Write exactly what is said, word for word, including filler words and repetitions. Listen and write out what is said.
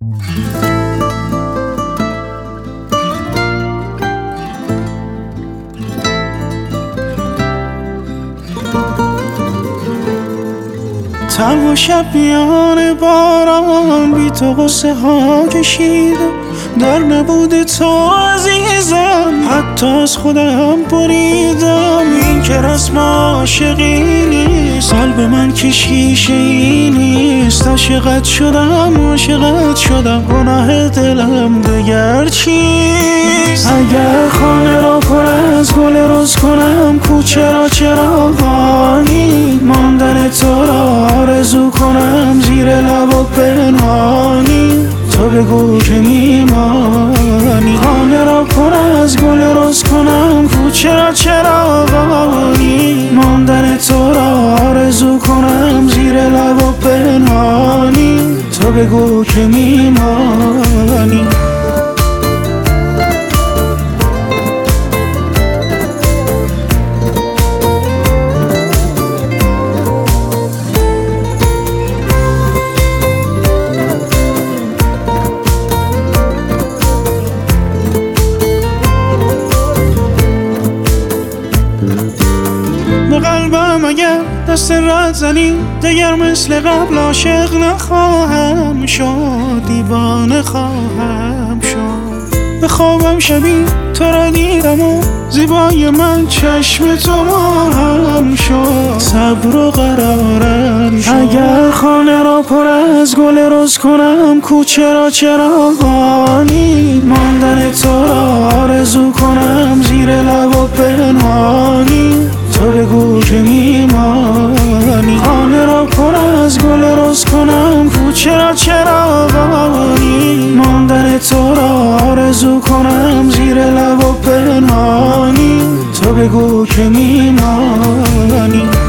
تنها شب میان باران بی تو قصه ها کشیدم، در نبود تو عزیزم حتی از خودم بریدم. این که رسم عاشقی نیست، قلب من که شیشه ای نیست. عاشقت شدم عاشقت شدم، گناه دلم دگر چیست؟ اگر خانه را پر از گل رز کنم، کوچه را چراغانی، ماندن تو را آرزو کنم زیر لب و پنهانی. تو بگو که میمانی، خانه را پر از گل رز کنم، کوچه را چراغانی، ماندن تو را آرزو کنم زیر لب و پنهانی. تو بگو که میمانی. به قلبم اگر دست رد زنی، دیگر مثل قبل عاشق نخواهم شد، دیوانه خواهم شد. به خوابم شبی تو را دیدم و زیبای من چشم تو ماهم شد، صبر و قرارم شد. اگر خانه را پر از گل رز کنم، کوچه را چراغانی، ماندن تو را آرزو کنم زیر لب و پنهانی. تو بگو که میمانی، خانه را پر از گل رز کنم، کوچه را چراغانی، ماندن تو را آرزو کنم زیر لب و پنهانی. تو بگو که میمانی.